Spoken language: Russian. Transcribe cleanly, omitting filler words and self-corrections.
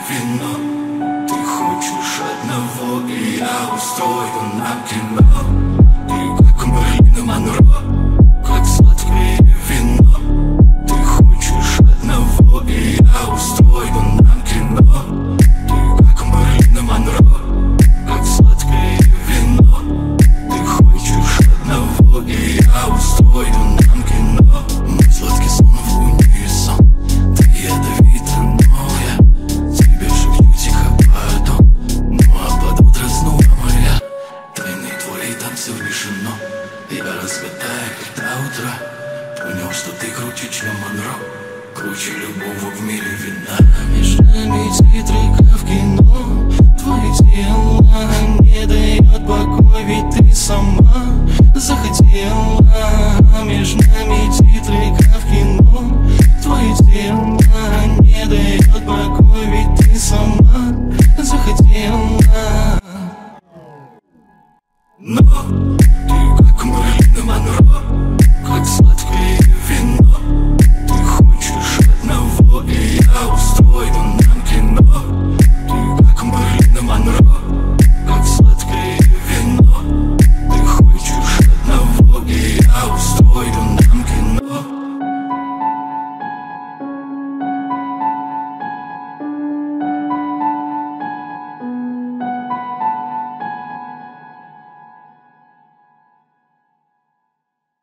вино. Ты хочешь одного, и я устрою нам кино. Ты как Мерлин Монро, как сладкое вино. Ты хочешь одного, и я устрою нам кино. Ты как Мерлин Монро, как сладкое вино. Ты хочешь одного, и я устрою нам кино. Мой сладкий сон в унисон, ты ядовита, но я тебе шепчу тихо потом. Ну а под утро снова моя тайны твои танцуют бешено. Я разгадаю, когда утро понял, что ты круче, чем Монро, круче любого в мире вина. Между нами титры в кино. Твое тело не дает покоя, ведь ты сама захотела. Между нами титры в кино. Твое тело